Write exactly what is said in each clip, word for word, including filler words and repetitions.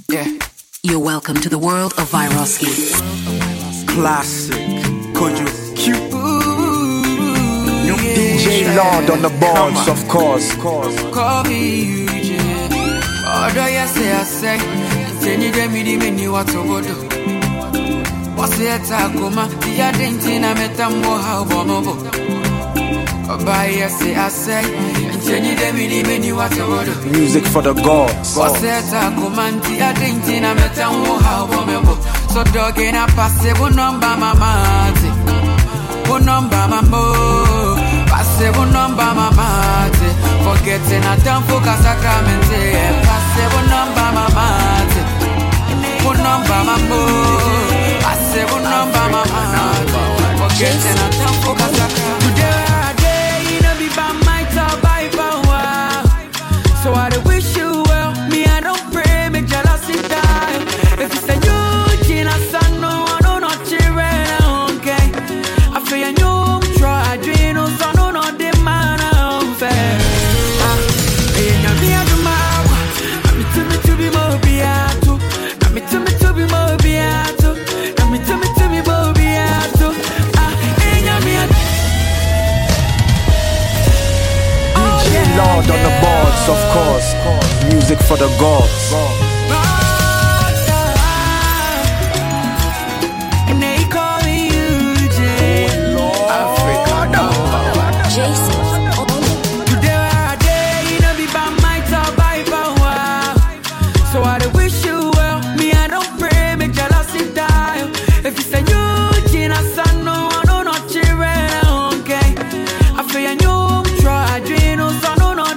Yeah. You're welcome to the world of Viroski. Classic. Kojo Q. D J Lord on the boards, of course. Call me U J. Although you say I say, then you get me the menu what to go do. What's the attack, Oma? The other thing I met them more how bonobo. By you say I say, then you get me the menu what to go do. Music for the gods. What's the attack, Oma? The other thing I met them more how bonobo. So dog in a passive number, mama. One number, mama. Passive number, mama. Forgetting I don't focus sacramente. Passive number, mama. One number, mama. Passive number, mama. Forgetting I don't focus sacramente. Today I day, you know, be by my top by power. So I wish you well. Me, I don't pray, make jealousy die. If it's a you, Gina, son, no, I don't know, children, okay. I feel a new try, dream, no, son, no, no, the man, I'm fair. Lord on the boards, of course. Music for the gods. And they call me U J. Africa, no. Jason. Today I day, you know, be by my top by power. So I wish you well. Me, I don't pray, make jealousy die. If you say you, Gina, son, no, I know not children, okay. I feel a new try, dream, no, son.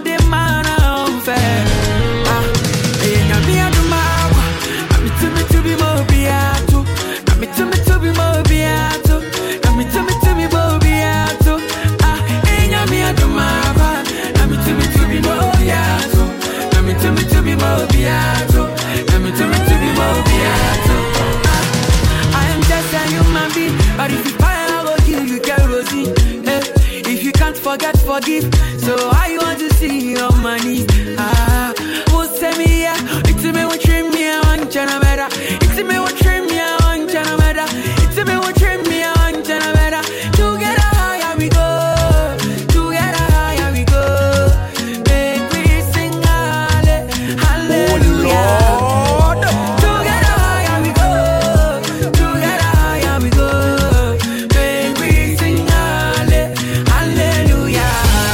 I am just a human being, but if you fire, I will give you kerosene. If you can't forget, forgive. So I want to see your money. Ah, who send me here? It's me what trim me, I want to better. It's me what trim me, I want to better. It's me what trim me, I want to better. Together, higher we go. Together, higher we go. Make we sing hallelujah. Hallelujah. Together, higher we go. Together, higher we go. Make we sing hallelujah. Hallelujah.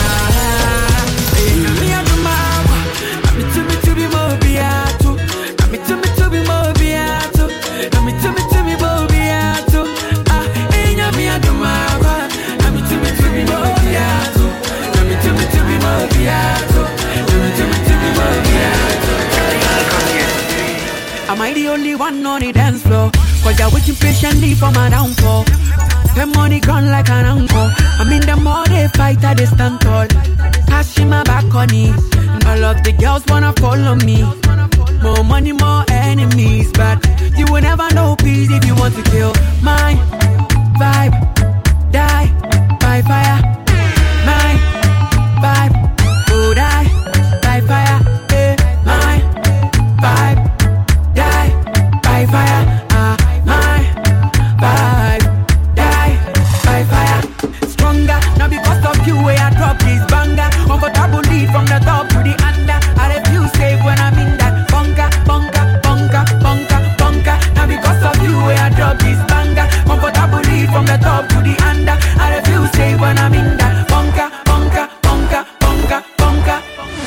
Am I the only one on the dance floor? Cause you're waiting patiently for my downfall. The money gone like an uncle. I mean the more they fight, I they stand tall. Cash in my back on it. And all of the girls wanna follow me. More money, more enemies. But you will never know peace if you want to kill my vibe. Die by fire. My vibe. Oh, die by fire. Hey, my vibe. By fire, ah, my vibe, die by fire. Stronger, not because of you, where I drop this banger. Comfortable lead from the top to the under. I refuse safe when I'm in that bunker, bunker, bunker, bunker, bunker. Not because of you, where I drop this banger. Comfortable lead from the top to the under. I refuse safe when I'm in that bunker, bunker, bunker, bunker, bunker.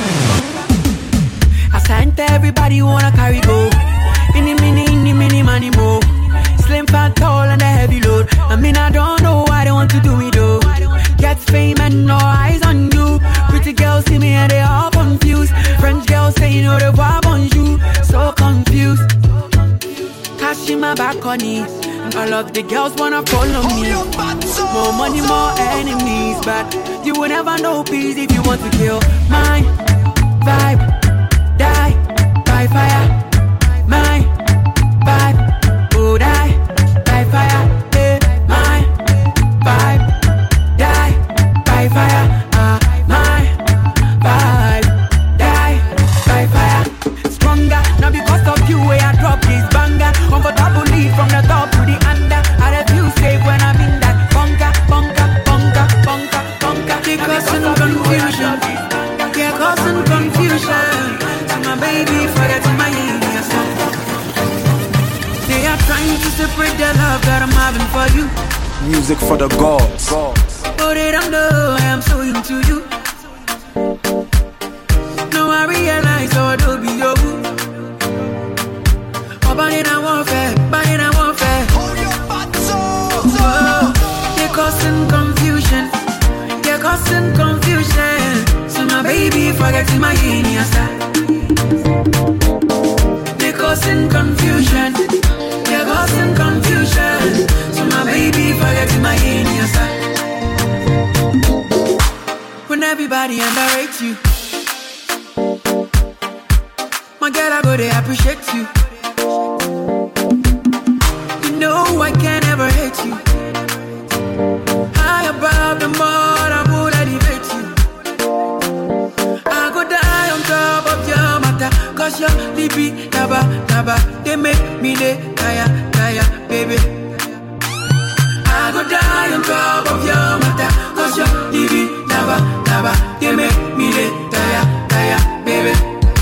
As I enter, everybody wanna carry go. Mini, mini, mini, mini, money more. Slim, fat, tall, and a heavy load. I mean, I don't know why they want to do me though. Get fame and no eyes on you. Pretty girls see me and they all confused. French girls say you know they vibe on you. So confused. Cash in my back on it. All of the girls wanna follow me. More money, more enemies. But you will never know peace if you want to kill my vibe. Die by fire. My vibe, oh die by fire, hey, my vibe, die by fire, ah, my vibe, die by fire. Stronger, not because of you, where I causing confusion. To my baby, forgetting my alias. They are trying to separate the love that I'm having for you. Music for the gods. But they don't know I am so into you. Now I realize how I don't be your boo. Oh, but it ain't warfare, but it ain't warfare. Whoa, they're causing confusion. They're causing confusion. So my baby forgetting my genius. They're causing confusion. They're causing confusion. So my baby forgetting my genius. When everybody underrates you, my girl, I go they appreciate you. You know I can't ever hate you. High above the mud, I would elevate you. I go die on top of your matter, cause your lippy, naba, naba, they make me lay, kaya, kaya, baby. I go die on top of your matter, cause your lippy, naba, naba, they make me lay, kaya, kaya, baby.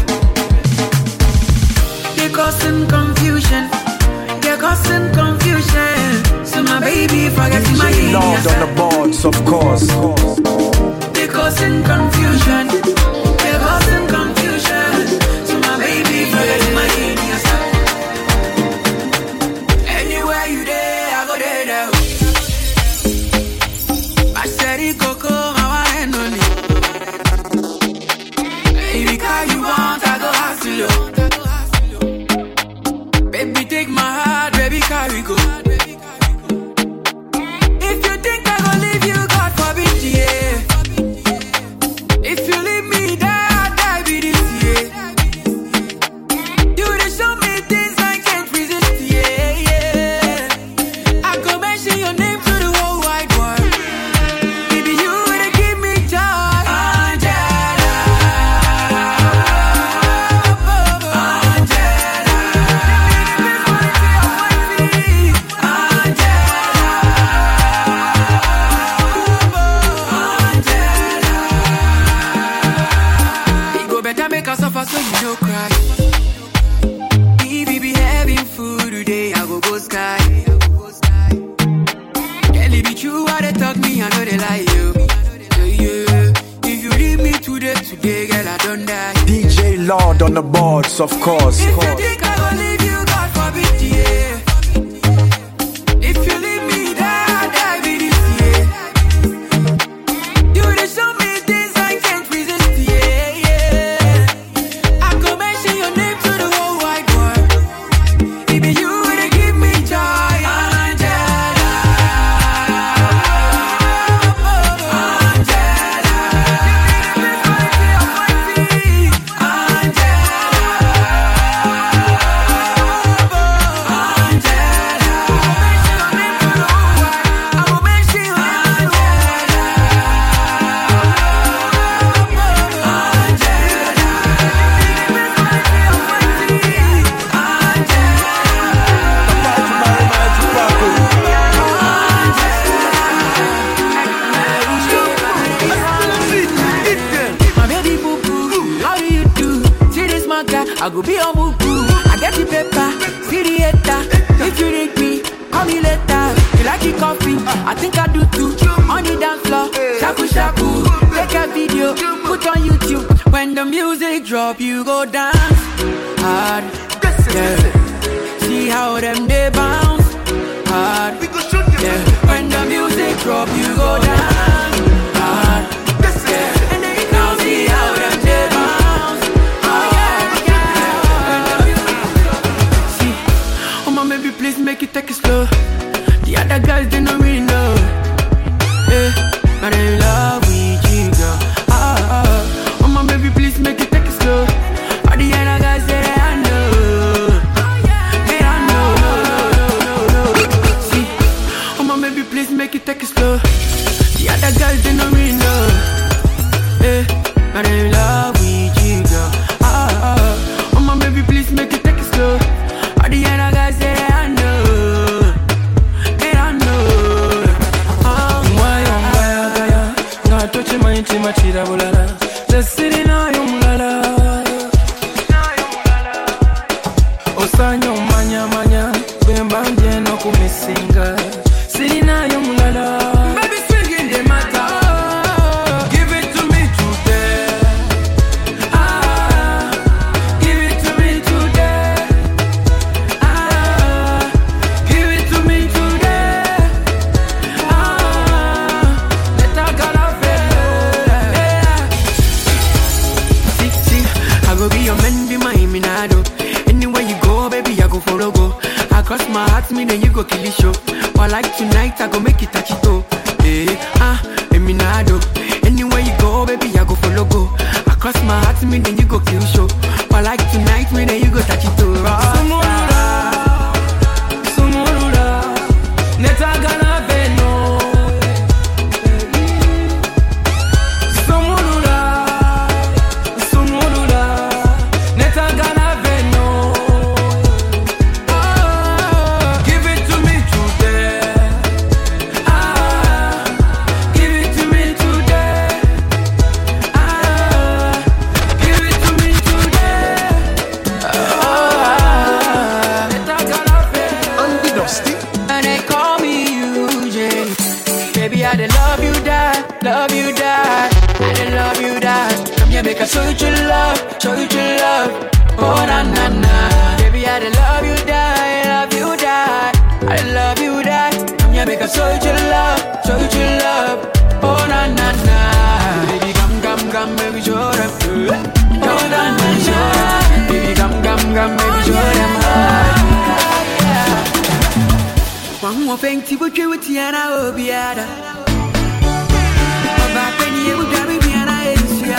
They're causing confusion. They're causing confusion. So my baby forgetting my D J Lord on the boards, of course. They're causing confusion. They're causing confusion. So my baby forgetting my genius. Anywhere you there, I go there now. I said it, Coco, my one and only. Any car you want, I go ask you. Baby, take my heart, baby, carry go. If you think I gon' leave you, God forbid, yeah. If you leave me, die, I die be this, yeah. You dey show me things I can't resist, yeah, yeah. I go mention your name to the whole wide world. Baby, you dey give me joy, Angela. Angela. It go better make us suffer so you no cry. If we be having food today, I go go sky. Girl, it be true what they talk me, I know they lie you. Yeah, yeah. If you leave me today, today, girl, I don't die. D J Lord on the boards, of course. If you think I gon' leave you, God forbid, yeah. If you leave me, die, I die be this, yeah. You dey show me things I can't resist, yeah, yeah. I go mention your name to the whole wide world. Baby, you dey give me joy, Angela. Angela. My baby boo boo, how do you do? See this manga, I go be on mugu. I get the paper, see the hater. If you need me, call me later. You like the coffee? I think I do too. On the dance floor, shaku shaku. Take a video, put on YouTube. When the music drop, you go dance hard. Yeah. See how them they bounce hard. Yeah. When the music drop, you go dance hard. Yeah. Now see how them they bounce hard. Yeah. See, oh my baby, please make it take it slow. The other guys they don't really know. Yeah, but I'm in love with you, girl. Ah, ah. Oh my baby, please make it take it slow. All the other guys say that I know. They don't know, no, no, no, no, no. See, oh my baby, please make it take it slow. my heart, me then you go kill it show. But like tonight, I go make it touch it oh. Hey, ah, eminado. Anywhere you go, baby, I go follow go. Across my heart, me then you go kill show. But like tonight, me then you go touch it oh. Sumurura, sumurura, neta gana veno. Sumurura, sumurura, neta gana veno. Oh, give it to me today. Ah, give it to me today. Ah, give it to me today. Ah, neta gana veno. Andy Dusty. And they call me Eugene. Baby, I dey love you, die, love you, die. I dey love you, die. Come here, make I show you true love, show you true love. Oh na na na. Baby, I dey love you, die, love you, die. I dey love you, die. Come here, make I show you true love, show you true love. Oh na na na. Baby, come, come, come, baby, show them. Oh na na na. Baby, come, come, come, baby, show them. One more thing to put you with Tiana Obiada. My baby, you got me, and I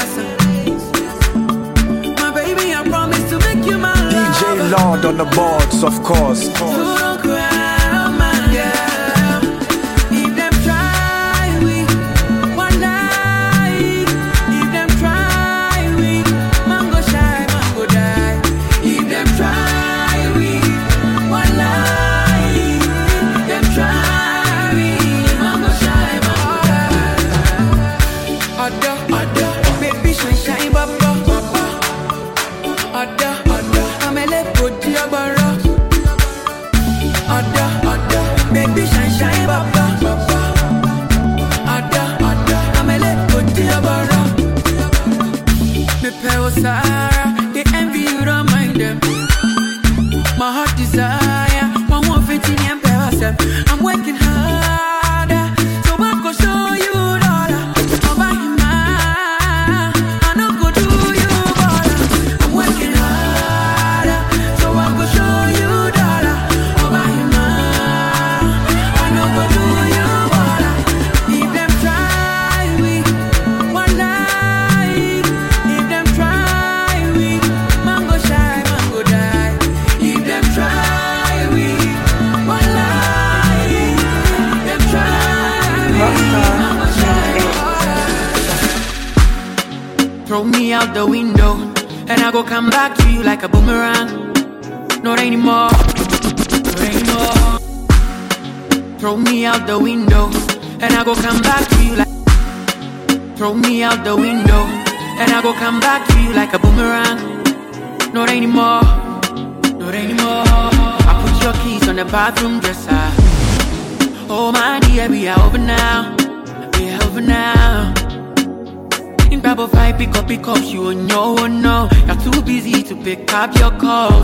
my baby, I promise to make you my D J lover. Lord on the boards, of course. So don't cry, my girl. If them try, we one night. If them try, we mango shy, mango die. If them try, we one night. If them try, we mango shy, mango die. Ada, ada, baby, shine, shine, baba, baba. Ada, ada, amele poti abara. Ada, ada, baby, shine, shine, baba, baba. Ada, ada, amele poti abara. Me pay Sarah, they envy you, don't mind them. My heart desire, one more fifteen and pay myself. I'm working harder, so I can show you dollar. I'll buy you mine, I don't go do you dollar. I'm working harder, so I can show you dollar. I'll buy you mine, I don't go do you dollar. If them try, we one night. If them try, we mango shy, mango die. If them try, we one night. If them try, we mango shy. Throw me out the window, and I go come back to you like a boomerang. Not anymore, not anymore. Throw me out the window, and I go come back to you like. Throw me out the window, and I go come back to you like a boomerang. Not anymore, not anymore. I put your keys on the bathroom dresser. Oh my dear, we are over now, we are over now. In Bible five, pick up, pick up, you on your own now. You're too busy to pick up your calls.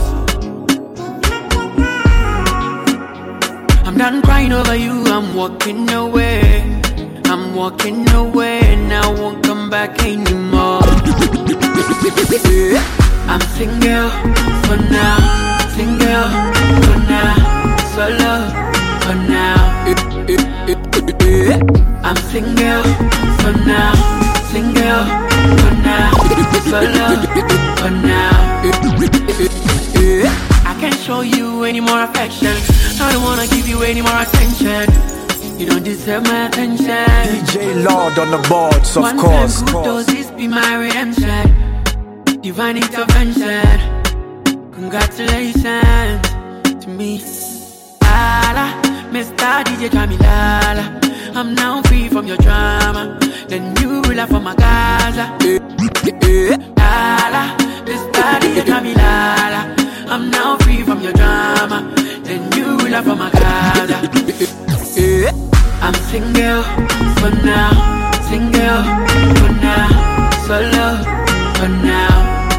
I'm done crying over you, I'm walking away. I'm walking away, and I won't come back anymore. I'm single for now, single for now, solo for now. I'm single for now, single for now, solo for now. I can't show you any more affection. I don't wanna give you any more attention. You don't deserve my attention. D J Lord on the boards, of One course. time good doses be my redemption. Divine intervention. Congratulations to me. Lala, Mister D J Kamilala. I'm now free from your drama. The new ruler for my Gaza. Lala, Mister D J Kamilala. I'm now free from your drama. The new ruler for my Gaza. I'm single for now, single for now, solo for now.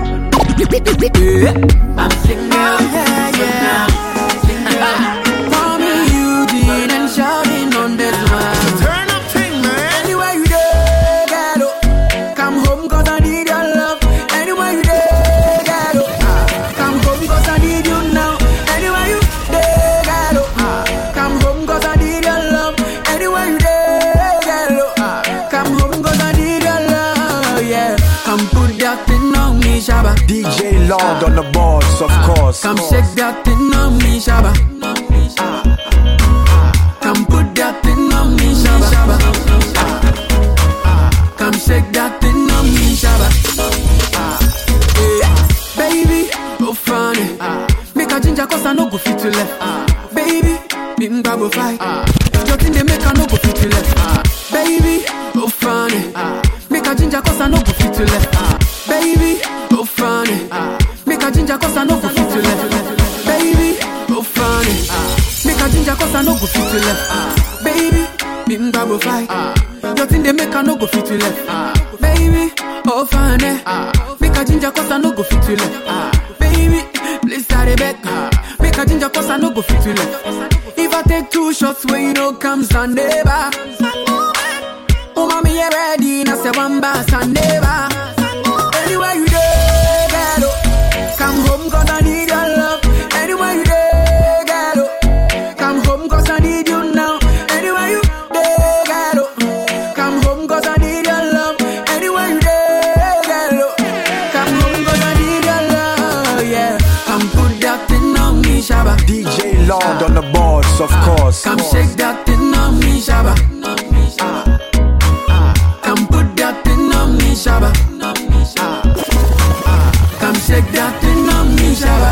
I'm single for now, single. Call me Eugene and shouting on this one. Turn up thing, man. Anywhere you go, ghetto. Come home 'cause I need your love. Anywhere you go, ghetto. Come home 'cause I need you now. Anywhere you go, ghetto. me, Shabba. D J Lord on the boards, of course. Come shake that thing on me, Shabba. Come put that thing on me, Shabba. Come shake that thing on me, Shabba. Baby, oh funny. Make a ginger cause I no go fit to left. Baby, bim babo fight. Your thing they make I no go fit to left. Baby, oh funny. Make a ginger cause I no go fit to left. Baby, oh funny. Make a ginger cause I no go fit to left. Baby, oh funny. Make a ginger cause I no go fit to left. Baby, bim babo fight. Your thing they make I no go fit to left. Baby, oh funny. Make a ginger cause I no go fit to left. Baby, please start it back. Make a ginger cause I no go fit to left. If I take two shots where you know comes and never. Oh mommy, you ready? Now say one bass and never. Anywhere you there, girl, come home cause I need your love. Anywhere you there, girl, come home cause I need you now. Anywhere you there, girl, come home cause I need your love. Anywhere you there, girl, come home cause I need your love. Yeah, come put that thing on me, Shabba. D J Lord on the boards, of course. Come shake that thing on me, Shabba. Come put that thing on me, Shabba. Come shake that thing on me, Shabba.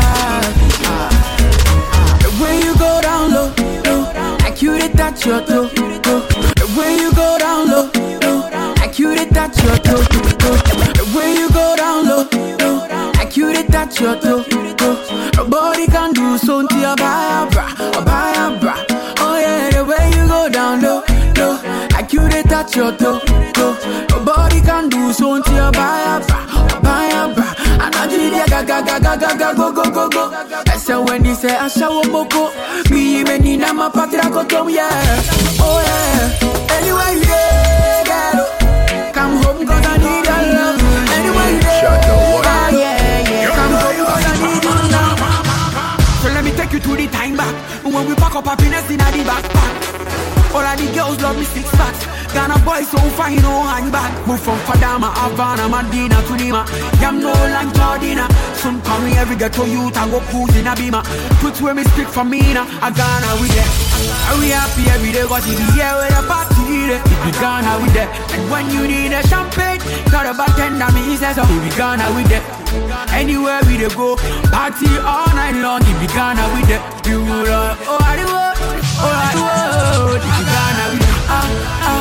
The way you go down low, low, like you did touch your toe, toe. The way you go down low, low, like you did touch your toe, toe. The way you go down low, low, like you did touch your toe, toe. Nobody can do so until you buy a bra, buy a bra. Oh yeah, the way you go down low, low, like you did touch your toe, toe. Nobody can do so until you buy a bra, buy a bra. And I did ya ga ga ga ga ga ga go go go go. I said when he say I shall moko, me even in a ma patra go tom yeah. Oh yeah, anyway yeah, girl, come home 'cause I need your love. Anyway yeah, yeah yeah, come home 'cause I need your love. So let me take you to the time back when we pack up happiness in a the backpack. All of the girls love me six packs. Ghana boy so fine, no hang back. Move from Fadama, Havana, Medina to Lima. Yam no like Jordina. Some call me every ghetto youth and go cruise in a beamer. Put where me speak for me now, I Ghana with that. And we happy every day, cause if you here with a party, it be Ghana with that. And when you need a champagne, got a bartender, me says, so we be Ghana with that. Anywhere we dey go, party all night long, it be Ghana with that. You will, uh, oh, I do, oh, I do, oh, it be Ghana with that. Ah, ah.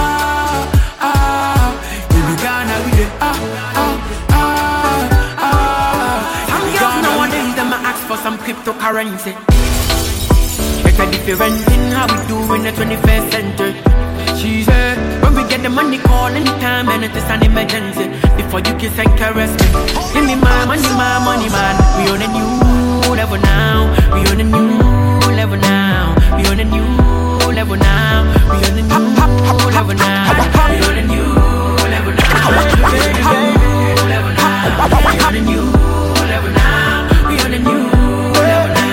Ghana with it, ah, ah, ah, ah. Some girls nowadays, them a ask for some cryptocurrency. It's a different thing how we do in the twenty-first century. She said, when we get the money, call anytime and it is an emergency. Before you kiss and caress me, give me my money, my money, man. We on a new level now. We on a new level now. We on a new level now. We on a new level now. We on a new level now. We on a new level now. We on a new level now. We on a new level now.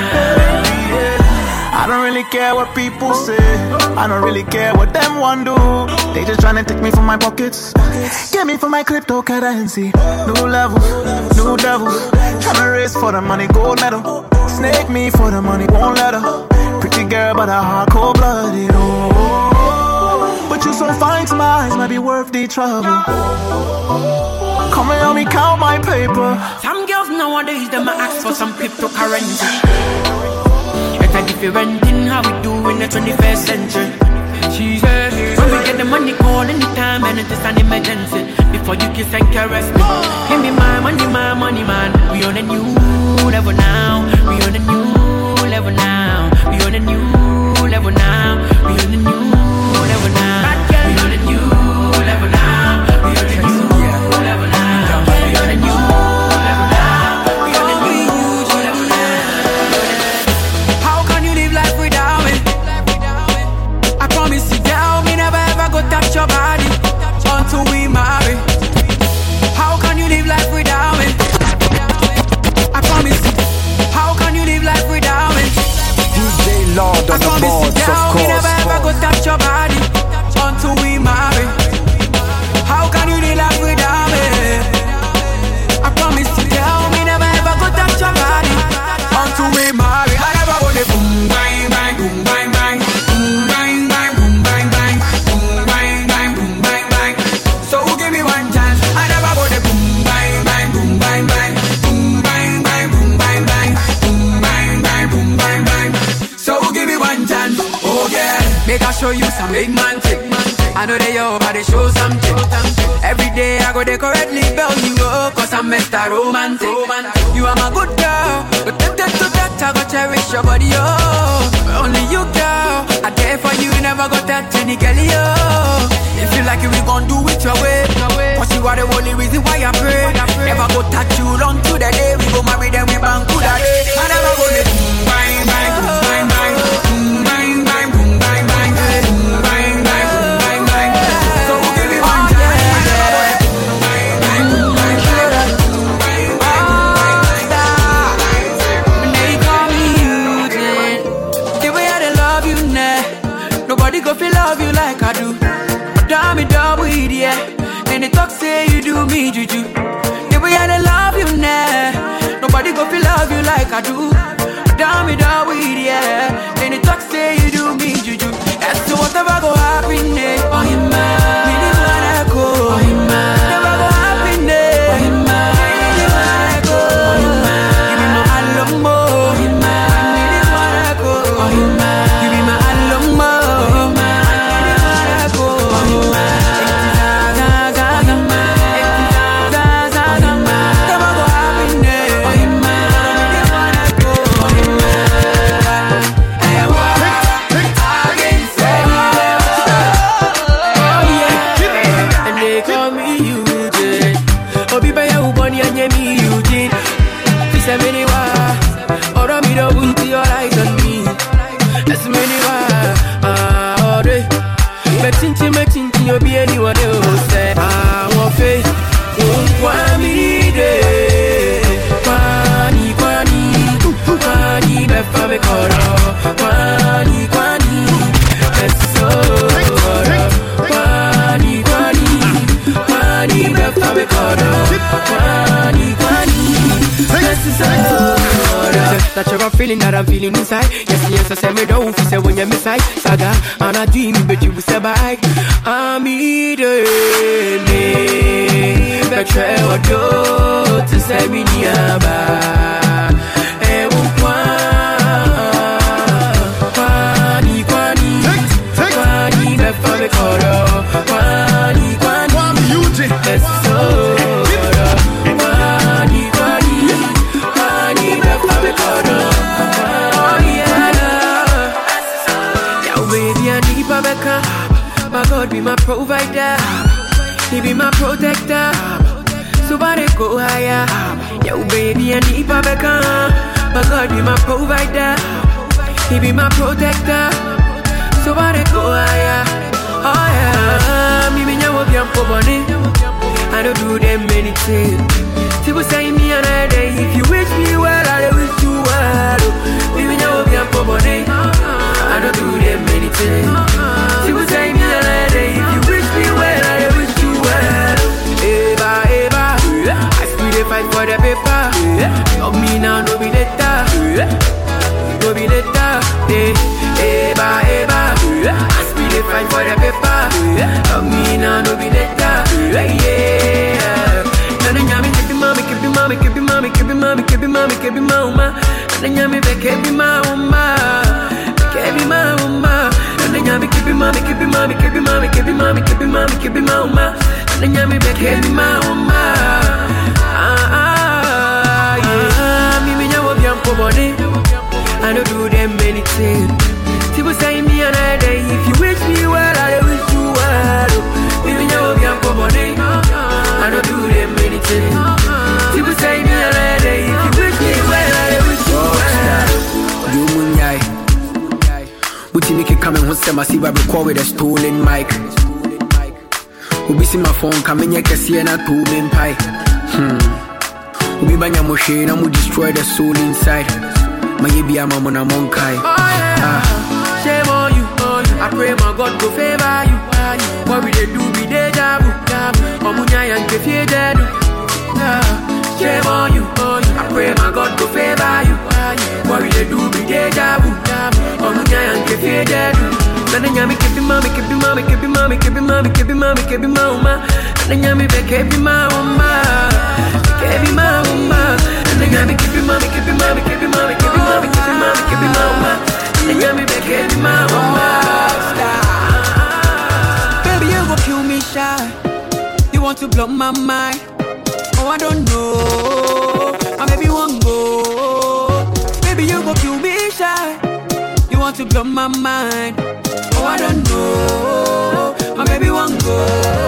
I don't really care what people say. I don't really care what them want do. They just tryna take me from my pockets. Get me for my cryptocurrency. New level, new devil. Tryna race for the money, gold medal. Snake me for the money, won't let her. Pretty girl, but her heart cold blooded. Oh, but you so fine to my eyes, might be worth the trouble. Come and help me count my paper. Some girls nowadays, them a ask for some cryptocurrency. It's a different thing how we do in the twenty-first century. She said, when we get the money, call anytime and it is an emergency. Before you kiss and caress me, give me my money, my money, man. We on a new level now. We on a new level now. We on a new level now. We on a new level now. We on a new level now. We on a new level now. We on a new level now. We on a new level now. How can you live life without me? I promise you, girl, me never ever go touch your body until we marry. How can you live life without me? show you some big man trick. I know they your body show something. Every day I go they correctly bell you up, cause I'm Mister Romantic. You are my good girl, but that that to that I go cherish your body, oh. Only you girl, I care for you, never got that any girl, oh. If you like it, we gon' do it your way. Cause you are the only reason why I pray. Never go touch you long to the day we go marry, then we bang to that day. I never go let boom bang bang boom bang bang boom bang bang boom bang bang boom bang bang boom bang bang. So give me one time. When they call me Eugene, the way I love you now, nobody go feel love you like I do. Damn me double idiot. And they talk say you do me juju. The way I love you now, nobody go feel love you like I do. Damn me double idiot. And they talk say you do me juju. That's so whatever go happen there. Oh you man, me the man I go. Oh you man, never go happen there. Oh you man, me the man I go. Oh you man, give me my alumbo. Oh you man, me the man I go. Oh you man, give me my alumbo. You'll be anyone else say I want faith. Kwani de, kwani kwani, kwani befa me koro, kwani kwani, eso, kwani kwani, kwani befa me koro, kwani kwani, eso. That you're feeling that I'm feeling inside. Yes, yes, I say me don't feel say when you're inside. Saga, and I dream, but you will say bye. I'm eating me, but try what do to say me niaba. Eh, kwani, kwani, kwani, me fa me koro, kwani, kwani, let's go. My God be my provider, He be my protector. Somebody go higher. Yo baby I need my becca. My God be my provider, He be my protector. Somebody go higher. Oh yeah, me me nyawo bi ampo boni. I don't do them anything. People say me another day. If you wish me well, I wish you well. Me me nyawo bi ampo boni. I don't do them anything. People say me another day. If you wish me well, I wish you well. Eva, Eva, I still dey fight for the paper. Love me now, no be later. No be later. Eva, Eva, I still dey fight for the paper. Love me now, no be later. Yeah. Nana nyami kebi mami, kebi mami, kebi mami, kebi mami, kebi mami, kebi mama. Nana nyami be kebi mama. Kebi mama, nana nyami kebi mami, kebi mami, kebi mami, kebi mami, kebi mami, kebi mama. Nana nyami be kebi mama. Ah ah yeah, me me nyawo bi ampo body. I don't do them anything. People say me another day. If you wish me well, I wish you well. Me me nyawo bi ampo body. I don't do them anything. People say me another day. If you wish me well, I wish you well. You munyai. Buti make it coming home, say my see record with a stolen mic. Ubi see my phone coming here, can see and I two main pie. Hmm. Ubi banya moshe, na mu destroy the soul inside. My baby, I'm on a monkai. Oh yeah. Ah. Shame on you, on you. I pray my God go favor you. What we they do be deja vu. Omunya yang kefie dedu. Shame on you, on you. I pray my God go favor you. What we they do be deja vu. Omunya yang kefie dedu. Nana nyami kebi mami, kebi mami, kebi mami, kebi mami, kebi mami, kebi mama. Nana nyami be kebi mama, kebi mama. Nana nyami kebi mami, kebi mami, kebi mami, kebi mami, kebi mami, kebi mama. Nana nyami be kebi mama. blow my mind. Oh, I don't know. I maybe won't go. Maybe you go kill me shy. You want to blow my mind. Oh, I don't know. I maybe won't go.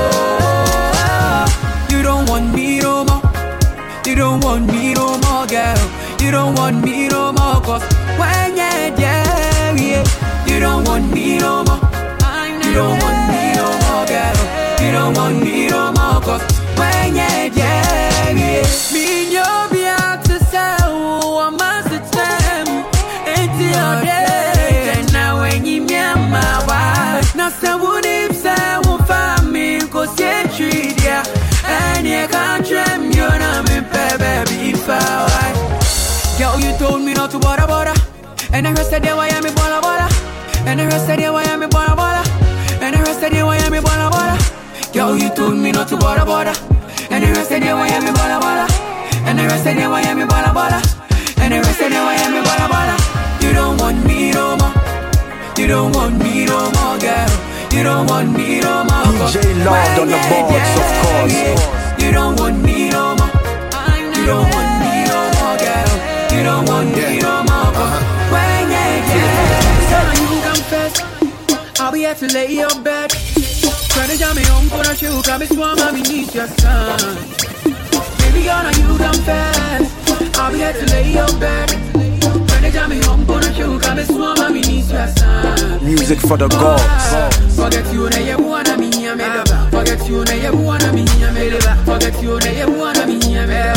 You don't want me no more. You don't want me no more, girl. You don't want me no more, cause when you're there, yeah. You don't want me no more. You don't want me no more, girl. You don't want me no more, cause when you're there, yeah. Me and you be out to sell, I must tell you, it's your day. And now when you meet my wife, now say what if say won't find me, cause you treat ya. And you can't dream, you're not me, baby, if I girl, you told me not to bother, bother. And the rest of the day, why am I bother, bother? And the rest of the day, why am I bother, bother? And the rest of the day, why am I bother, bother? Girl, you told me not to bother, bother. And the rest of the day, why am I bother, bother? And the rest of the day, why am I bother, bother? And the rest of the day, why am I bother, bother? You don't want me no more. You don't want me no more, girl. You don't want me no more. D J Lord on the boards, of course. You don't want me no more. You don't want me no more, girl. You don't want me no more. When you're there, so you confess, I'll be here to lay your bed. Try to jam me home for a shoe, come it's warm, mommy needs your son. Baby girl, now you confess, I'll be here to lay your bed. Try to jam me home for a shoe, come it's warm, mommy needs your son. Music for the gods. Forget you, now you wanna me, I'm a forget you, now you wanna me, I'm a forget you, now you wanna me, I'm a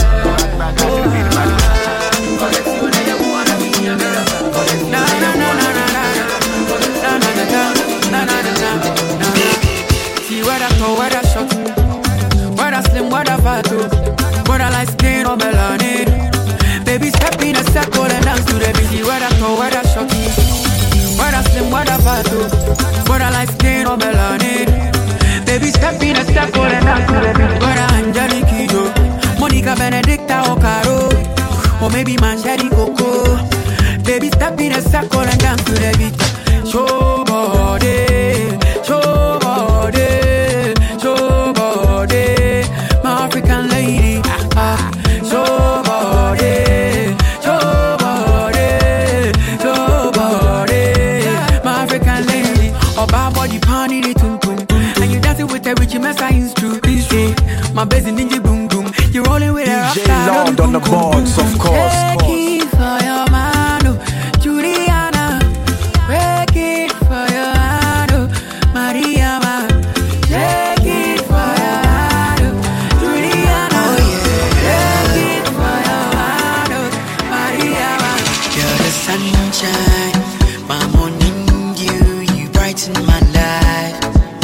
forget you, now you wanna me, I'm a na na na na na na na na na na na. See whether tall, whether short, whether slim, whether fat, whether light skin or melanin. Baby, step in a circle and dance to the beat. See whether tall, whether short, whether slim, whether fat, whether light skin or melanin. Baby, step in a circle and dance to the beat. Whether Angelique Kidjo, Monica Benedicta or Caro, or maybe Manjari Coco. Baby, step in a circle and dance to the beat. Show body, show body, show body, my African lady. Ah, show body, show body, show body, my African lady. Oh, bad body, party, the tum tum, and you dancing with a rich mess. I instru, please say, my bass in ninja boom boom. You rolling with a rock star. D J Lord on the boards, of course. For your man, oh, Juliana, break it for your hand, oh, Maria, man, take it for your hand, oh, Juliana, oh yeah, take it for your hand, oh, Maria, man. You're the sunshine, my morning dew, you brighten my life.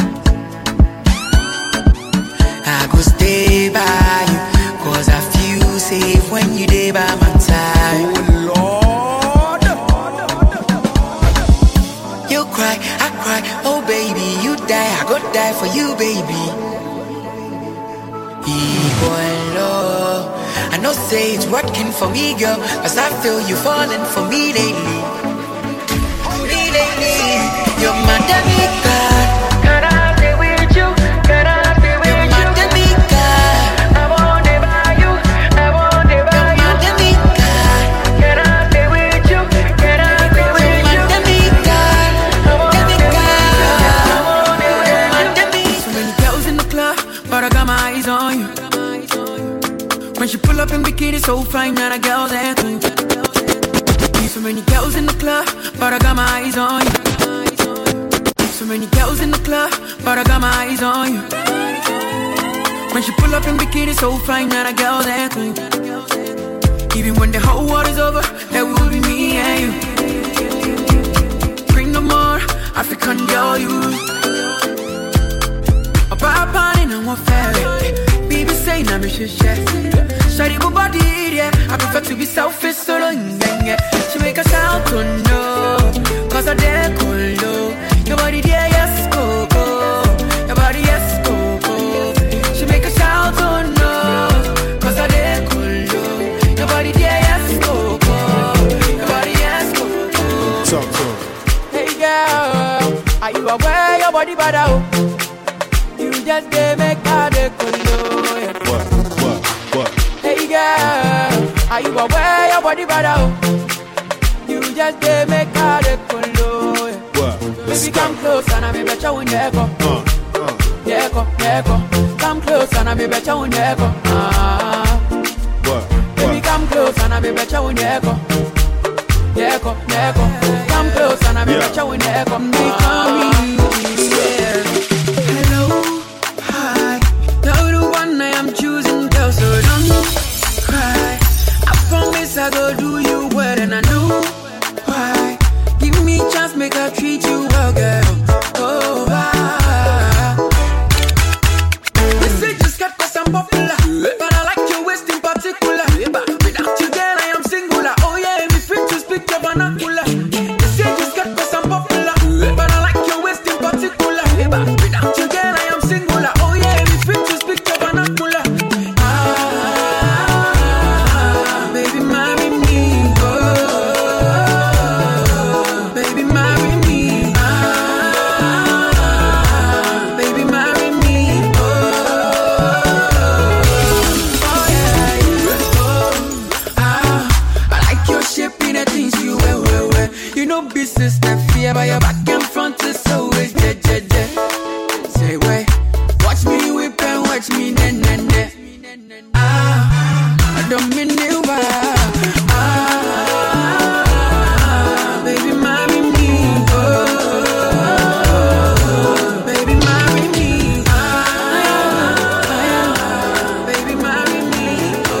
I go stay by you, cause I feel safe when you stay by my side. Cry, I cry, oh baby, you die, I go die for you, baby. Equal love, I know say it's working for me, girl, cause I feel you falling for me lately. Me lately, you're my demigod. Can I stay with you? Can I stay with you? You're my demigod. I want to buy you, I want to buy you. You're my demigod. Can I stay with you? Can I stay with you? You're my demigod. But I got my eyes on you. When she pull up in bikini, so fine, now the girls acting. So many girls in the club, but I got my eyes on you. So many girls in the club, but I got my eyes on you. When she pull up in bikini, so fine, now the girls acting. Even when the whole world is over, that will be me and you. Bring no more African girl, you. Papa in a fairy. Baby say na me she share. Shawty go body yeah. I prefer to be selfish solo yeah. She make a shout to no, cause I dare cool low. Your body yeah yes go go. Your body yes go go. She make a shout to no, cause I dare cool low. Your body yeah yes go go. Your body yes go go. Talk to hey girl, are you aware your body bad out? You just they make bad cool. Are you aware your body brother? You just dey make her the colo. Baby come close and I be better when you go. Yeah go, yeah go. Come close and I be better when you go. Ah. Baby come close and I be better when you go. Yeah go, yeah go. Come close and I be better when you go. Me call me, yeah. Hello, hi. You're the one I am choosing, girl, so don't cry. I promise I go do you well and I know why. Give me a chance, make I treat you well, girl. Oh, ah. They say just got cause I'm popular, but I like your waist in particular. Without you, girl, I am singular. Oh yeah, me free to speak your vernacular. They say just got cause I'm popular, but I like your waist in particular. Without you, girl, I am singular. Oh yeah, me free to speak your vernacular. Ah, baby, marry me, oh. Baby, marry me, ah. Baby, marry me, oh. Oh yeah, yeah, oh. Ah, I like your shape in the things you wear, wear, wear. You know business that fear, but your back and front is always dead, dead, dead. Say wait, watch me whip and watch me ne ne ne. Ah, I don't mean you, but ah, baby marry me, oh, baby marry me, ah, baby marry me, oh,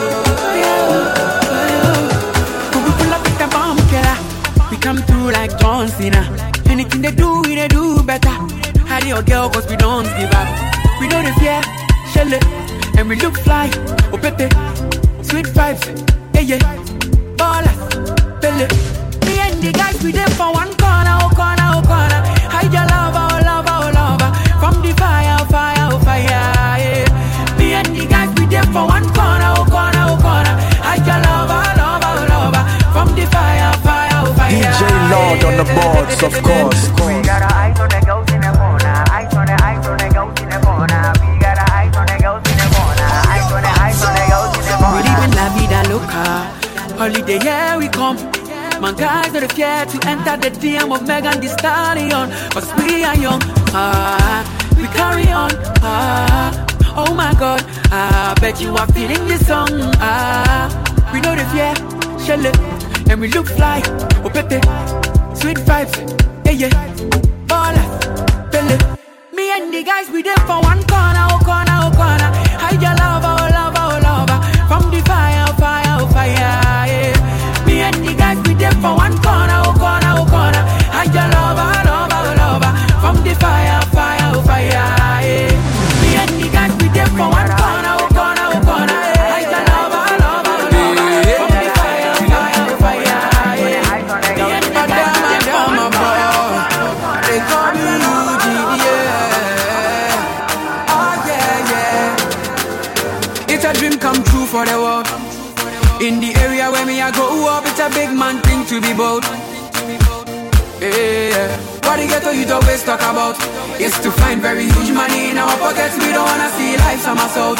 we pull up with the bomb killer. We come through like John Cena. Anything they do, we they do better. Hide your girl, cause we don't give up. We know the fear, shell it, and we look fly. Oh, pepe, sweet vibes, yeah, yeah. Ballers, pele. Me and the guys, we there for one corner, oh, corner, oh, corner. Hide your lover, oh, lover, oh, lover. From the fire, oh, fire, oh, fire, yeah. Me and the guys, we there for one corner, oh, corner, oh, corner. Hide your lover, lover, oh, lover. From the fire, fire, oh, fire. D J Lord on the boards, of course. We got our eyes on the girls in the corner. Eyes on the eyes on the girls in the corner. We got our eyes on the girls in the corner. Eyes on the eyes on the girls in the We corner. live in la vida loca. Holiday, here we come. My guys are scared to enter the D M of Megan Thee Stallion. Cause we are young, ah, we carry on, ah. Oh my God, I bet you are feeling this song, ah. We know the fear, shell it, and we look fly. Oh pepe, sweet vibes, yeah yeah. Ballers, pele. Me and the guys, we there for one corner, oh corner, oh corner. Hide your lover, oh lover, oh lover. From the fire, oh fire, oh fire, yeah. Me and the guys, we there for one corner, oh corner, oh corner. Hide your lover, lover, oh lover. From the fire, fire, oh fire, yeah. Me and the guys, we there for one corner, oh corner, oh corner. Hide your lover, lover, oh lover. From the fire, fire, oh fire, yeah. Me and the guys, we there for one corner, oh corner. They call me Eugene, yeah. Oh yeah, yeah. It's a dream come true for the world. In the area where me I grow up, it's a big man thing to be bold. Yeah, what the ghetto you always talk about is to find very huge money in our pockets. We don't wanna see life somersault.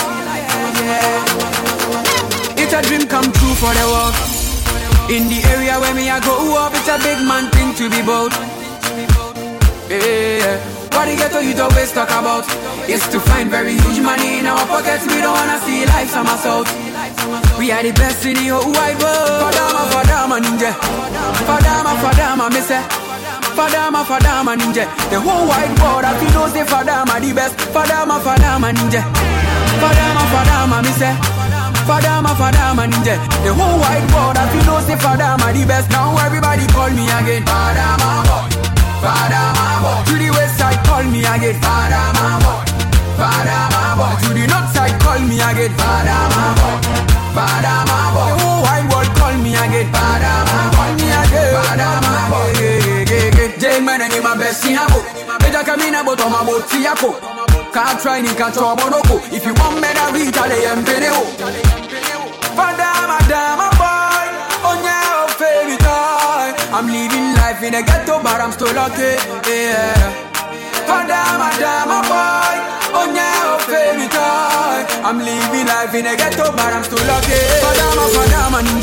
Yeah, it's a dream come true for the world. In the area where me I grow up, it's a big man thing to be bold. Yeah, what the ghetto you always talk about is to find very huge money in our pockets. We don't wanna see life somersault. We are the best in the whole wide world. Fadama, Fadama, Ninja. Fadama, Fadama, me say. Fadama, Fadama, Ninja. The whole wide world, I feel those say Fadama the best. Fadama, Fadama, Ninja. Fadama, Fadama, me say. Fadama, Fadama, Ninja. The whole wide world, I feel those say Fadama the best. Now everybody call me again. Fadama boy, Fadama boy. To the west side, call me again. Fadama boy, Fadama boy. To the north side, call me again. Fadama boy. Fadama boy, the whole wide world call me again. Fadama, call me again. Fadama boy, Jane man and my best in a book. Better come in a boat on my boat, see a boat. Can't try ni can't trouble no go. If you want me to reach a day and penny ho. Fadama, Dama boy, on your favorite toy. I'm living life in a ghetto, but I'm still lucky. Yeah. Fadama, Dama boy, on your favorite toy. I'm living life in a ghetto, but I'm still lucky. Fadama, Fadama, Ninja.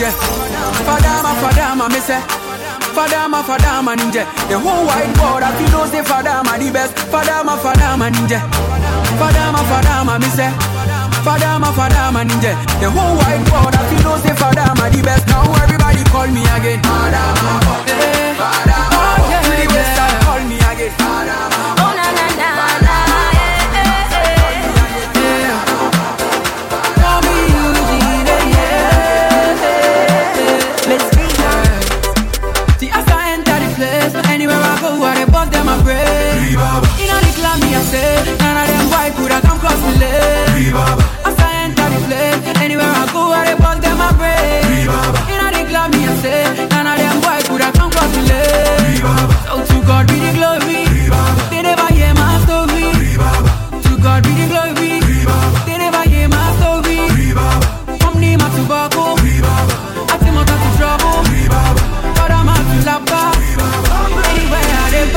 ninja. Fadama, Fadama, me say. Fadama, Fadama, ninja. The whole wide world, I feel say Fadama the best. Fadama, Fadama, ninja. Fadama, Fadama, me say. Fadama, Fadama, ninja. The whole wide world, I feel say Fadama the best. Now everybody call me again. Fadama, hey. Fadama, oh, yeah, yeah, yeah. Call me again. Fadama, oh na na na, Fadama, yeah, yeah, yeah. Call me Eugene, yeah, yeah. Let's be nice. See, as I enter the place, anywhere I go, I bust them a pray. In a the club, me I say, none of them boy could have come cross me lane. As I enter the place, anywhere I go, I bust them a pray. In a the club, me I say, none of them boy could have come cross me lane. So to God be the glory. They never hear my story. To God be the glory. They never hear my story. From Nima to Bako, I take my to trouble. But I'm out to Lapa. Anywhere I dey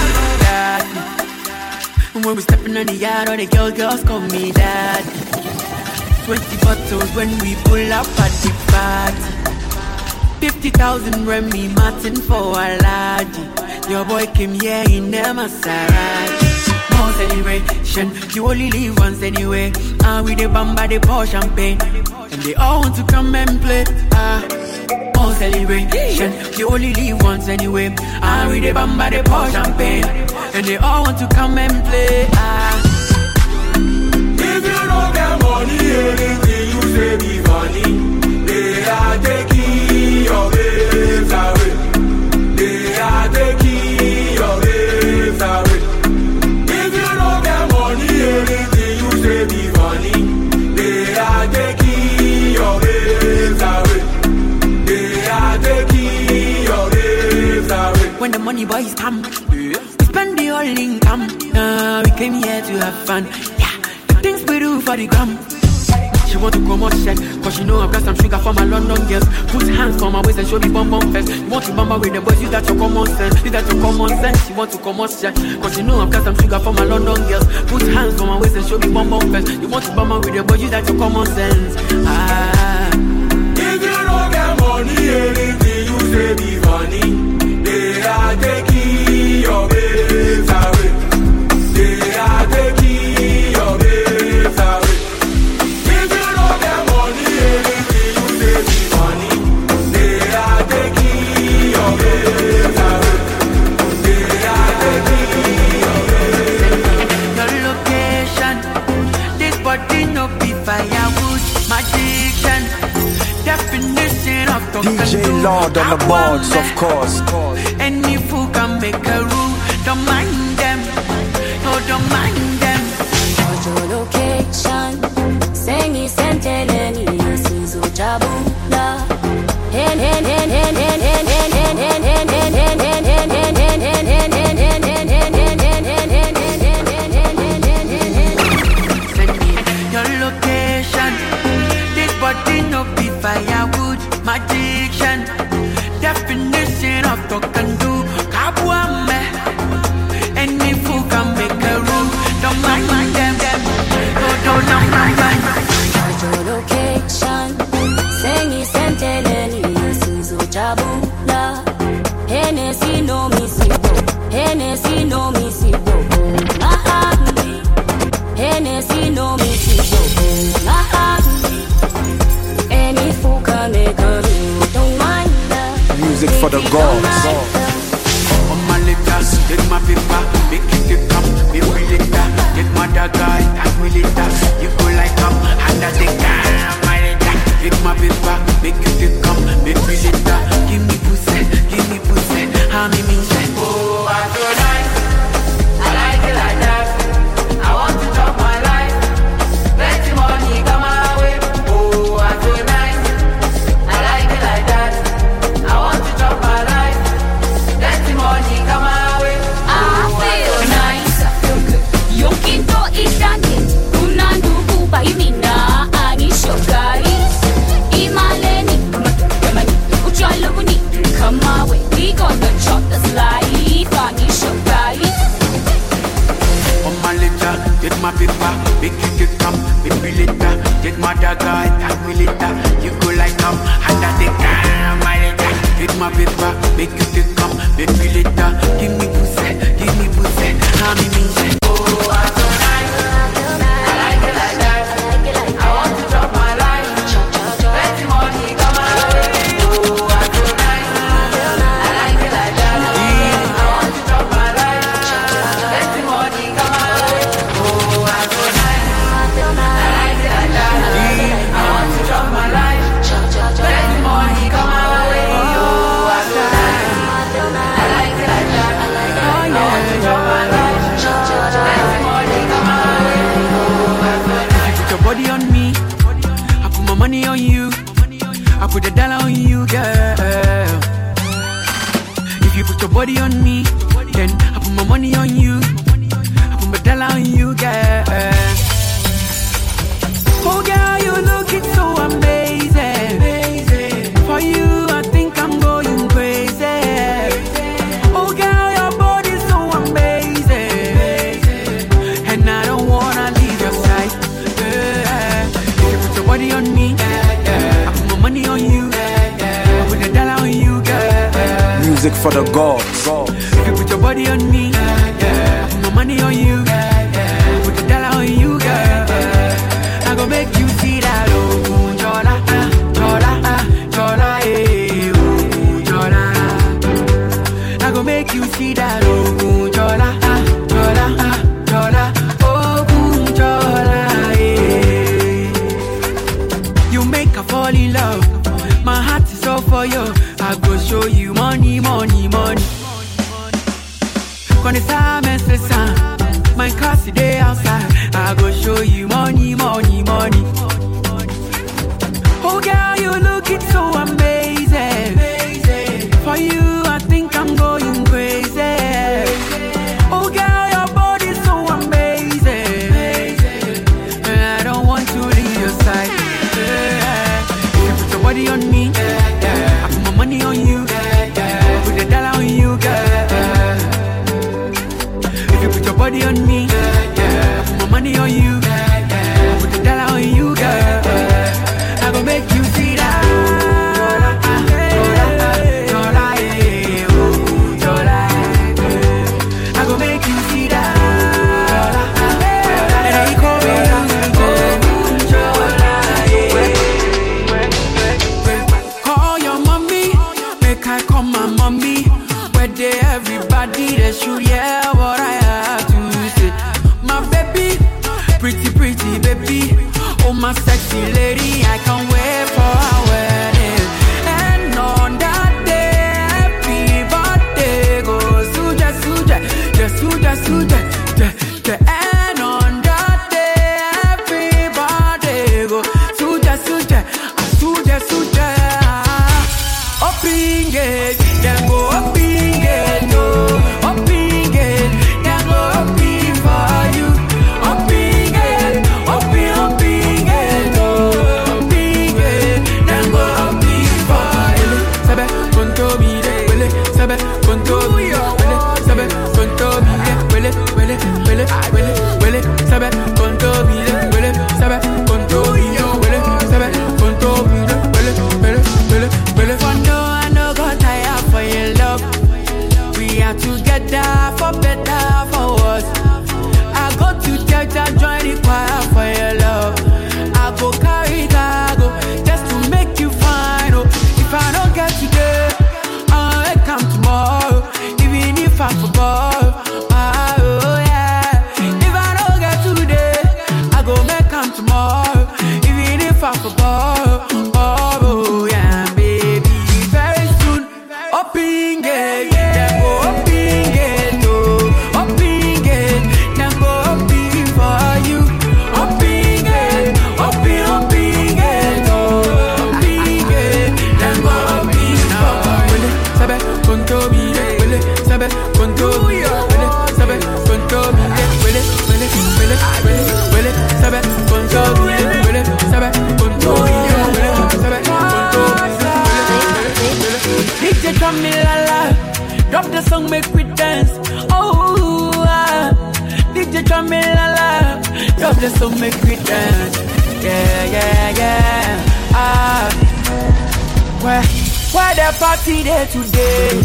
buy. When we stepping on the yard, all the girl girls call me dad. Twenty bottles when we pull up at the party. Fifty thousand Remy Martin for a laddie. Your boy came here in the Maserati. More celebration, you only live once anyway. Ah, we the bamba, they pour champagne, and they all want to come and play. Ah, more celebration, you only live once anyway. Ah, we the bamba, they pour champagne, and they all want to come and play. Ah. If you don't get money, anything you say be funny. They are taking your babes away. They are taking your babes away. If you don't get money, anything you say be funny. They are taking your babes away. They are taking your babes away. When the money boys come, we spend the whole income. Nah, we came here to have fun. Yeah, the things we do for the gram. She want to come out check, cause she know I've got some sugar for my London girls. Put hands on my waist and show me bum bum fest. You want to bamba with the boys, use that your common sense. Use that your common sense. She want to come out check, cause she know I've got some sugar for my London girls. Put hands on my waist and show me bum bum fest. You want to bamba with the boys, use that your common sense. Ah. If you don't get money, anything you say be funny. They are taking your babes away. They are taking your babes away. If you don't get money, anything you say be funny. They are taking your babes away. They are taking your babes. Your location, this body no be firewood. Magician, definition of D J Lord on the boards, of course. Any fool can make a rule. Don't mind them, no, don't mind them. Your location, Sengi Senteleni, Suzu Jabula. Hen hen hen hen hen hen hen hen hen hen hen hen hen hen hen hen hen your location. This body no be firewood. Magician, definition of talk and do. Kabuame, any fool can make a rule. Don't mind mind them, them. No, don't don't mind mind. your location, Sengi Senteleni, Suzu Jabula. Hennessy no misibo, Hennessy no misibo. Mahami, Hennessy no misibo. Mahami, any fool can make a rule. Don't mind that. Music for the gods. On my letters, take my paper, make it come, make me later. Take my dagger, take me later. You go like come, under the car, my letter. Take my paper, make it come, make me later. Give me pussy, give me pussy, how me mean that? Oh, I feel nice. I like it like that. I want to talk my life. Let the money come my way. Oh, I feel nice. I like it like that. I want to talk my life. put a dollar on you, girl. If you put your body on me, then I put my money on you. I put my dollar on you, girl. Oh, girl, you looking so amazing. For you, I think I'm going crazy. Oh, girl, your body's so amazing, and I don't wanna leave your side. If you put your body on me, I put my money on you. I put a dollar on you, girl. Music for the gods. If you put your body on me, I put my money on you. I put a dollar on you, girl. I go make you see that, oh, Jola, ah, Jola, ah, Jola, eh, oh, Jola. I go make you see that, oh, Jola, ah, Jola, ah, Jola, oh, Jola, eh. You make her fall in love. My heart is all for you. I go show you money, money, money. When it's time and it's time, my car today outside. I go show you money, money, money. Oh, girl, you looking so amazing. For you, I think I'm going crazy. Oh, girl, your body's so amazing, and I don't want to leave your side. If you put your body on me, I put my money on you. I put a dollar on you, girl. If you put your body on me, I put my money on you. I put a dollar on you, girl. I go make you see that. Jola, ah, Jola, ah, Jola, eh, oh, Jola, eh. I go make you see that. Jola, ah, Jola, and I call me, oh, Jola, eh. Call your mommy, make I call my mommy. Where they everybody they should hear what I have to say. My baby, pretty, pretty baby. Oh, my sexy lady, I can't wait for our wedding. And on that day, happy birthday goes Suja, Suja, ja, Suja, Suja, ja, ja. And on that day, happy birthday goes Suja, Suja, ah, Suja, Suja. Up in it, then go up in it, oh, up in it, then go up in for you. Up in it, up in, up in it, oh, up in it, then go up in for you. Sabe, conto mire, wele, sabe, conto mire, wele, sabe, conto mire, wele, wele, wele, wele, wele, sabe, conto mire, wele, sabe, conto mire, wele, sabe, conto mire, wele, wele, wele, wele. For no, I no go tire for your love. We are together for better, for worse. I go to church and join the choir for your love. I go carry cargo just to make you fine. Oh, if I don't get today, I'll come tomorrow. Even if I forgot, oh yeah. If I don't get today, I go make come tomorrow. Even if I forgot, oh yeah, baby. Very soon, up in it, then go up in it, oh, up in it, then go up in for you. Up in it, up in, up in it, oh, up in it, then go up in for you. Sabe, conto mire, wele, sabe, conto mire, wele, sabe, conto mire, wele, wele, wele, wele, wele, sabe, conto mire, wele, sabe, conto mire, wele, sabe, conto mire, D J Jamilala, drop the song, make we dance. Oh, ah. D J Jamilala, drop the song, make we dance. Yeah, yeah, yeah. Ah, where, where the party there today?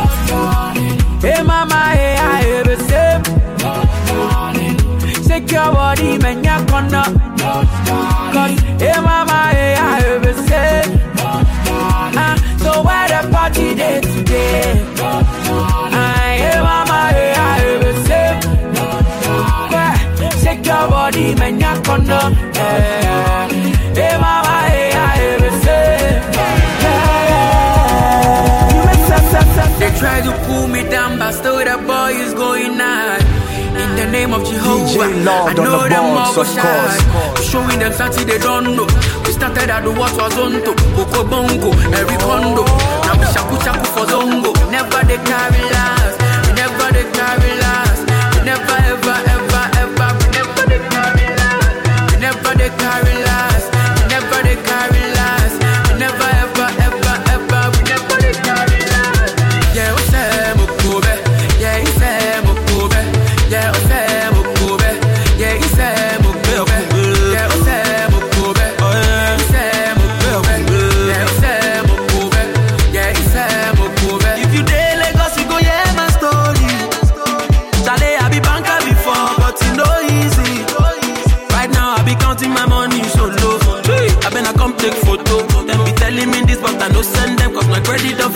Hey mama, hey I hear the same. Shake your body, man, you're gonna. Cause hey mama, hey I hear the same. Ah, so where the party there today? Ah, hey mama, hey I hear the same. Where, shake your body, man, you're gonna. Hey mama, hey I hear the same. Yeah, yeah. You make sense, sense, sense. They try to pull me down, but still the boy is going on. In the name of Jehovah, I know them all go shy. Showing them something they don't know. We started at the what was on top, Coco Bongo.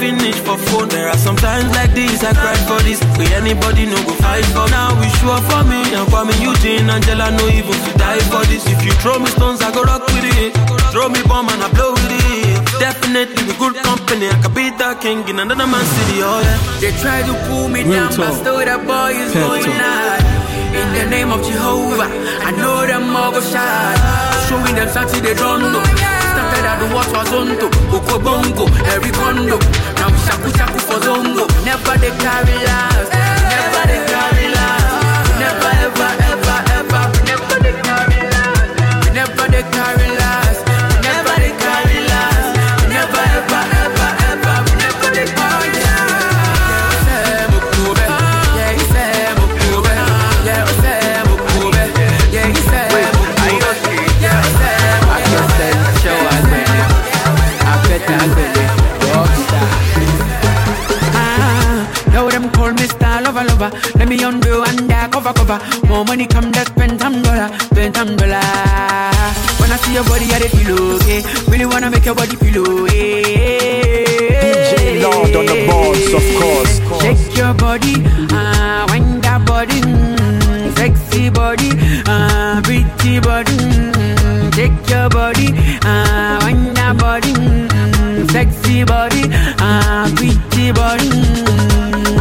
finish for phone. There are some times like this, I cried for this. But anybody no go fight for. Now we sure for me, and for me Eugene, Angela no even to die for this. If you throw me stones, I go rock with it. Throw me bomb and I blow with it. Definitely with good company, I could be the king in another man's city, oh yeah. They try to pull me Real down, talk. but still that boy is Pep going talk. hard. In the name of Jehovah, I know them all go shine. Showing them something they don't know. Started at the water zonto, Oko Bongo, every condo. Now we shaku shaku for zongo. Never they carry last, never they carry last. Never ever ever ever, never they carry last. Never they carry last, never they carry last. Never ever ever ever, never they carry last. Now them call me star lover lover. Let me undo under cover cover. More money come, let's spend some dollar, spend some dollar. When I see your body, I feel okay. Really wanna make your body feel okay. D J Lord on the boards, of course. Shake your body, ah, uh, wind that body, mm, sexy body, ah, uh, pretty body. Mm, shake your body, ah, uh, wind that body, mm, sexy body, ah, uh, pretty body. Mm.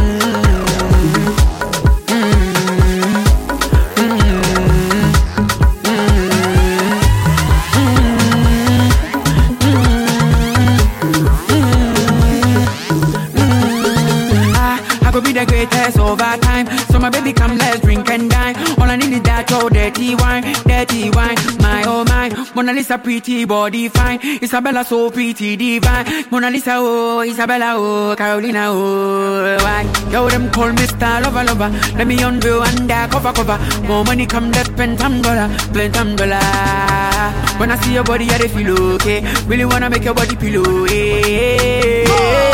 The greatest over time. So my baby come, let's drink and dine. All I need is that your dirty wine, dirty wine. My oh my, Mona Lisa pretty body fine. Isabella so pretty divine. Mona Lisa oh, Isabella oh, Carolina oh. Why? Yo them call me star lover lover. Let me undo under cover cover. More money come, let's spend some dollar, spend some dollar. When I see your body, I feel okay. Really wanna make your body feel okay.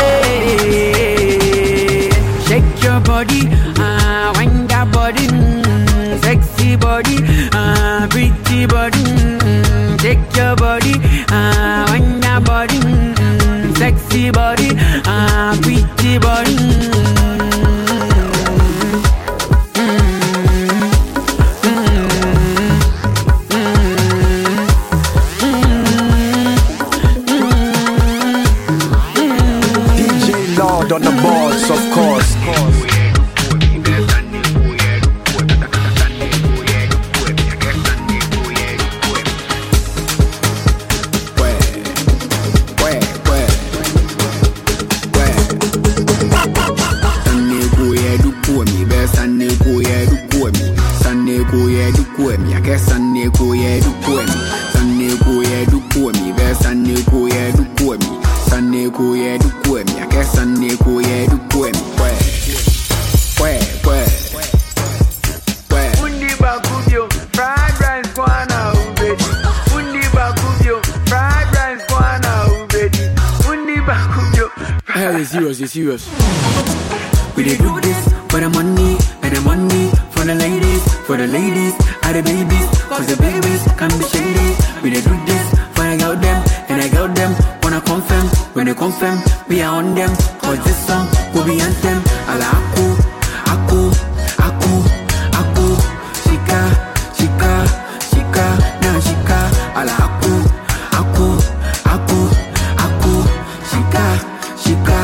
Shake your body, ah, uh, wind that body, mm, sexy body, ah, uh, pretty body. Mm, shake your body, ah, uh, wind that body, mm, sexy body, ah, uh, pretty body. D J Lord on the boards, of course. Serious, it's serious. We dey do this for the money, and the money for the ladies, for the ladies, and the babies, cause the babies can be shady. We dey do this for the girl them, and the girl them wanna confirm. When they confirm, we are on them, cause this song will be anthem. Ala aku, aku, aku, aku, shika, shika, shika, na shika. Ala aku, aku, aku, aku, shika, shika.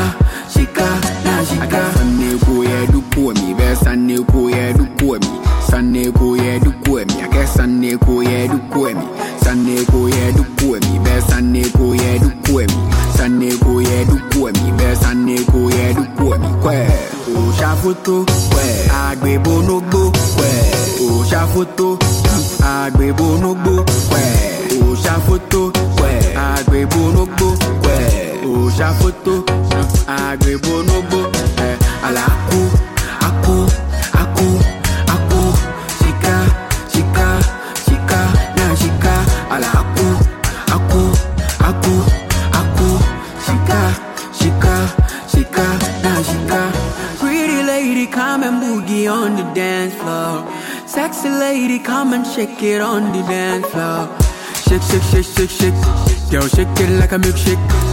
Sanne ko ye du ko mi be sanne ko ye du ko mi sanne ko ye du ko mi ake sanne ko ye du ko mi sanne ko ye du ko mi be sanne ko ye du ko mi sanne ko ye du ko mi be sanne ko ye du ko mi kwe o sha photo kwe agbebo no gbo kwe o sha photo agbebo no gbo kwe o sha photo kwe agbebo no gbo kwe o sha photo agbebo no gbo ala aku aku aku aku shika shika shika na shika ala aku aku aku aku shika shika shika na shika. Pretty lady come and boogie on the dance floor. Sexy lady come and shake it on the dance floor. Shake shake shake shake shake, girl shake it like a milkshake.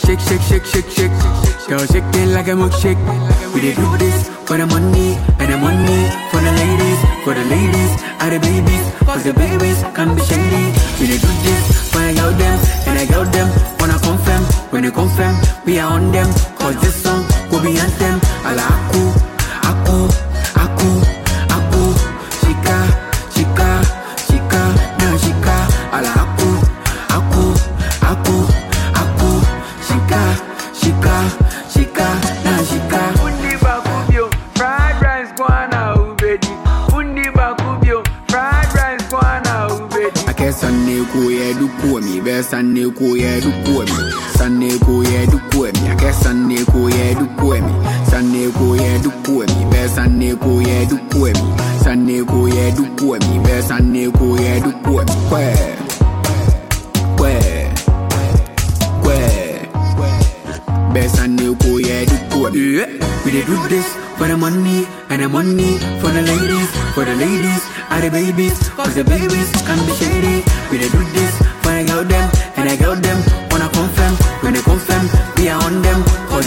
shake, shake, shake, shake, shake. Girl, shake it like a milkshake. We dey do this for the money, and the money for the ladies, for the ladies, and the babies, cause the babies can be shady. We dey do this when I got them, and I got them. Wanna confirm, when they confirm, we are on them. Cause this song will be anthem. Ala aku, aku, aku, aku. Shika, shika, shika, na shika. Ala aku, aku, aku, aku. Shika, shika, shika, na shika. Undi bakubio, fried rice guana ubedi. Undi bakubio, fried rice guana ubedi. Ake sanne ko ye du ko mi be sanne ko ye du ko mi sanne ko ye du ko mi ake sanne ko ye du ko mi sanne ko ye du ko mi be sanne ko ye du ko mi sanne ko ye du ko mi be sanne ko ye du ko mi kwe kwe kwe be sanne ko ye du ko mi. We dey do this for the money, and the money for the ladies, for the ladies, and the babies, cause the babies can be shady. We dey do this when I got them, and I got them. Wanna confirm, when they confirm, we are on them. Cause